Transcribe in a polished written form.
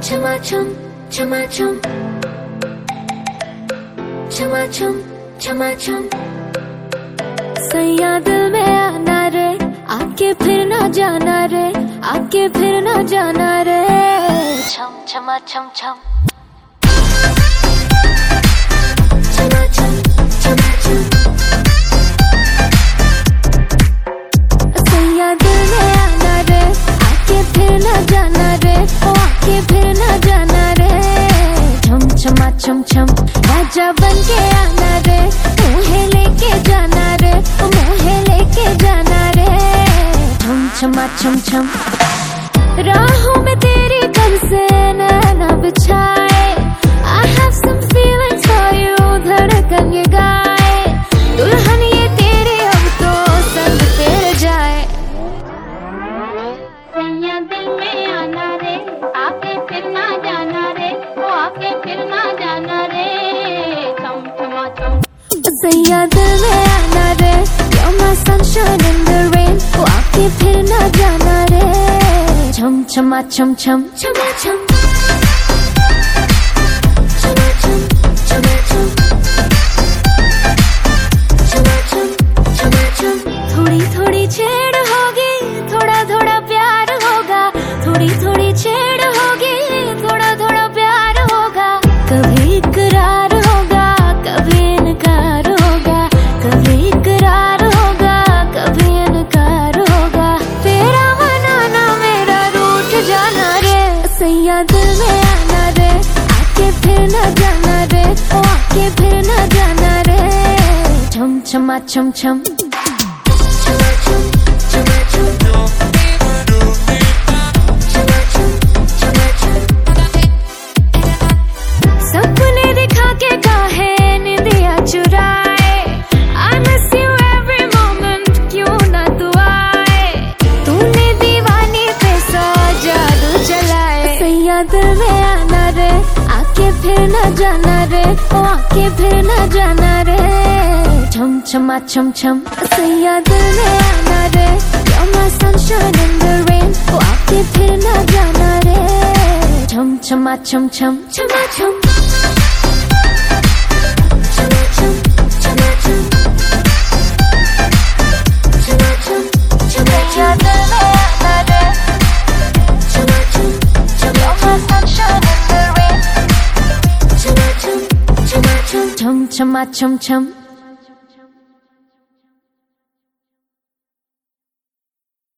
छमाछम छमाछम छमाछम छमाछम सैया दिल में आना रे, आके फिर ना जाना रे, आके फिर ना जाना रे। छम छमा छम छम छमाछम छमाछम सैया दिल में आना रे, आके फिर ना जाना रे, ओ आके फिर ना जाना रे। छम छमा छम छम राजा बन के आना रे, मुझे लेके जाना रे, मुझे लेके जाना रे। छम छमा छम छम राहों में तेरी कब से नैना बिछाए, I have some feelings for you, धड़कन ये गाए, दुल्हन ये तेरे अब तो संग तेरे जाए। सैया दिल में आना रे, आके फिर ना जाना रे, वो आके फिर ना जाना रे। छम छमा छम सैया दिल में आना रे, you're my sunshine in the rain, वो आके फिर ना जाना रे। छम छमा छम छम छमा छम छमा छम छमा छम छमा छम छमा छम थोड़ी थोड़ी छेड़ होगी, थोड़ा थोड़ा प्यार होगा, थोड़ी थोड़ी छेड़ होगी, थोड़ा थोड़ा प्यार होगा। कभी इकरार होगा, कभी इनकार होगा, कभी इकरार होगा, कभी इनकार होगा। तेरा मनाना मेरा रूठ जाना रे, सैया दिल में आना रे, आके फिर ना जाना रे, ओ आके फिर ना जाना रे। छम छमा छम छम छमा छम छमा छम छमा छम छमा छम सपने दिखा के काहे निंदिया चुराए, I miss you every moment, क्यों ना तू आए, तूने दीवानी पे सा जादू चलाए। सैया दिल में आना रे, आके फिर ना जाना रे, ओ आके फिर ना जाना रे। छम छमा छम छम सैया दिल में आना रे, you're my sunshine in the rain, ओ आके फिर ना जाना रे। छम छमा छम छम छमा छम छमा छम छमा छम छमा छम सैया दिल में आना रे, छमा छम छमा छम sunshine in the rain, छमा छम छमा छम छम छमा छम छम।